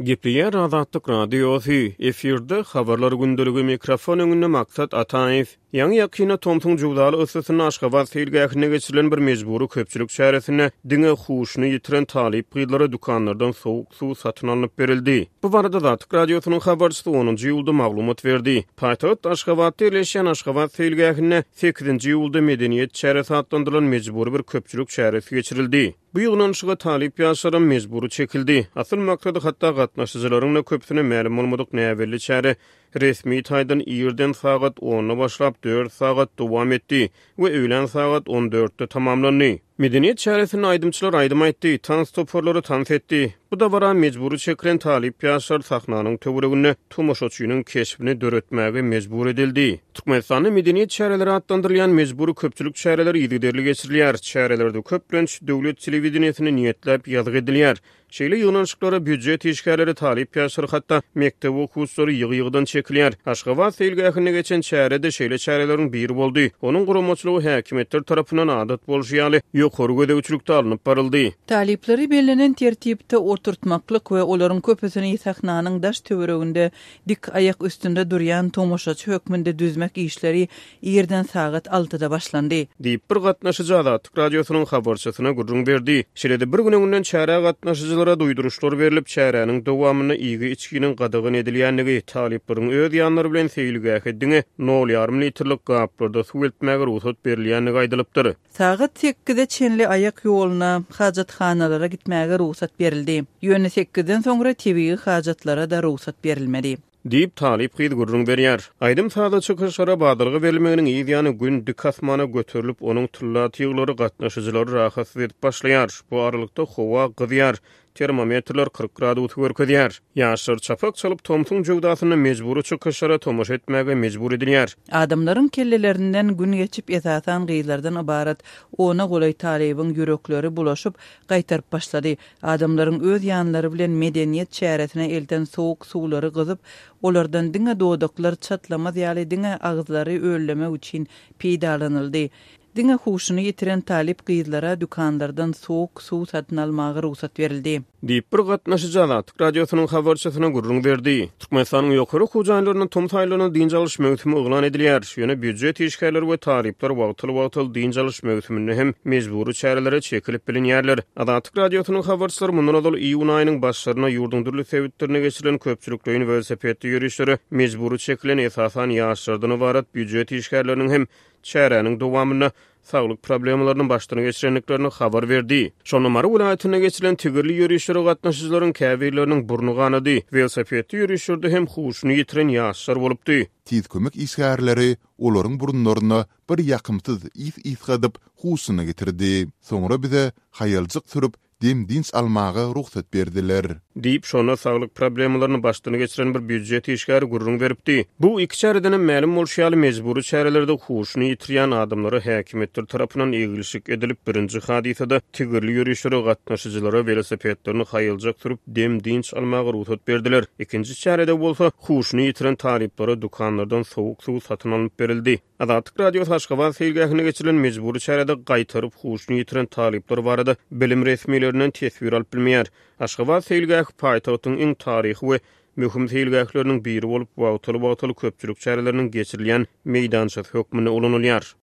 Gepliyer Azatlyk Radiosu efirde habarlar gündöligi mikrofon öňünde maksat Ataev. Ýa-ni ýakyna Tomtuň jugdaly ösüsini Aşgabat seýilgähine geçirilen bir mejburi köpçülük şäheresine diňe huşuny ýitiren talip gyýdlara dukanlardan sowuk suw satyn alynyp berildi. Bu barada Azatlyk Radiosynyň habarçysy 10-njy ýylda maglumat berdi. Paýtagat Aşgabatda ýerleşen Aşgabat seýilgähine 8-nji ýylda medeniýet şäheresi adlandyrylan mejburi bir köpçülük şäheresi geçirildi. Bu ýygnaşyga talip ýaşaran mejburi çekildi. Asyl maksady hatda gatnaşyjylaryň köpsine ma'lum bolmadyk näwelli şähere resmi taýdan ýerden sagat 10-na başlap 4 sagat dowam etdi we öýlen sagat 14-de tamamlandy. Medeniýet şäheresiniň aýdymçylar aýdym aýtdy, tans toporlary tans etdi. Bu da bara mejburi çekilen talip ýaşar sahnanyň töweregine tomoşaçynyň keşfini döretmäge mejbur edildi. Türkmenistanyň medeniýet şähereleri adlandyrylýan mejburi köpçülük şähereleri ýygyderli geçirilýär. Şäherelerde köplenç döwlet telewizionsyny niýetlep ýazgy edilýär. Şeýle ýygnaşyklara büdjet işgärleri talip ýaşar hatda mektep okuwçylary ýygy-ýygydan çekilýär. Aşgabat seýilgähine geçen şäherede şeýle şähereleriň biri boldy. Onuň guramaçylygy häkimetler tarapyndan adat bolýaly ýokary gödäwçilikde alınıp baryldy. Talipleri belirlenen tertipde oturtmaklyk we olaryň köpesini sahnanyň daş töwereginde dik ayak üstünde durýan tomoşaçy hökmünde düzmek işleri ýerden sagat 6-da başlandy. Diýip bir gatnaşyjy Azatlyk Radiosynyň habarçysyna gurrun berdi. Şeýle bir gününden şähere gatnaşyjylara duýduruşlar berilip şäherenin dowamyna ýygy içkiniň gadagyn edilýänligi, talipleriň öz ýanlary bilen seýilgähine 0,5 litrlik gaplarda suw eltmäge ruhsat berilýänligi aýdylypdyr. Sagat 8-de çenli ayak ýoluna, hajatxanalara gitmäge ruhsat berildi. Ýöne 8-den soňra tebii hajatlara da ruhsat berilmedi. Diýip talip gyýdy gurrun berýär. Aýdym sada çykyşlara badyrgy berilmeginiň ýa-ni gün dik asmana göterilip onuň tullat ýyglary gatnaşyjylary rahatsız edip başlaýar. Bu aralykda howa gyzýar. Termometrler 40 gradus görkezýär. Ýaşlar çapak çalyp Tomtuň jugdasyny mejburi çykyşlara tomoş etmäge mejbur edilýär. Adamlaryň kellelerinden gün geçip ýatasan gyýlardan ibarat ona golay talebiň ýürekleri bulaşyp gaýtaryp başlady. Adamlaryň öz ýanlary bilen medeniýet şäheresine elden sowuk suwlary gyzyp, olardan diňe dodaklar çatlamaz ýaly diňe agzlary ölleme üçin peýdalanyldy. Diňe huşuny ýitiren talip gyýdlara dukanlardan sowuk suw satyn almagy ruhsat berildi. Diýip bir gatnaşyjy Azatlyk Radiosynyň habarçysyna gurrun berdi. Türkmenistanyň ýokary hujaýlarynyň tumtaýlaryny diňe alış mewsimi oglan edilýär. Ýöne büdjet işgärleri we taripler wagtyl diňe alış mewsimini hem mejburi şäherelere çekilip bilinýärler. Azatlyk Radiosynyň habarçylary mundan ol iýun aýynyň başlaryna ýurdun dürli sebäplerine geçirilen köpçülükde velosipedde ýürüşleri mejburi çekilen esasan ýaşlardan ibarat büdjet işgärleriniň hem şähereniň dowamyna saglyk problemlarynyň başlaryna geçirenliklerini habar berdi. Şonamary vilayatyna geçirilen tigirli ýürüşlere gatnaşyjylaryň käbirleriniň burnu ganady. Velosipedde ýürüşlerde hem huşuny ýitiren ýaşlar bolupdy. Tiz kömek işgärleri olaryň burunlaryna bir ýakymsyz is gadyp huşuny getirdi. Soňra bize haýalçyk sürüp dem dinç almaga ruhsat berdiler. Diýip şona saglyk problemlaryny başlaryna geçiren bir büdjet işgäri gurrun beripdi. Bu iki şähereden ma'lum bolýaly mejburi şäherelerde huşuny ýitirýän adamlary häkimetler tarapyndan egilişik edilip birinji hadisada tigirli ýürüşlere gatnaşyjylara velosipedlerini haýaljak sürüp dem dinç almaga ruhsat berdiler. Ikinji şäherede bolsa huşuny ýitiren taliplere dukanlardan sowuk suw satyn alyp berildi. Azatlyk Radiosu Aşgabat seýilgähine geçirilen mejburi şäherede gaýtaryp huşuny ýitiren talipler barada bilim resmiýetlerinden tesbir alyp bilmeýär. Aşgabat seýilgäh paýtagtyň iň taryhy we möhüm seýilgähleriniň biri bolup wagtyl köpçülük şähereleriniň geçirilýän meýdançysy hökmüne ulanylýar.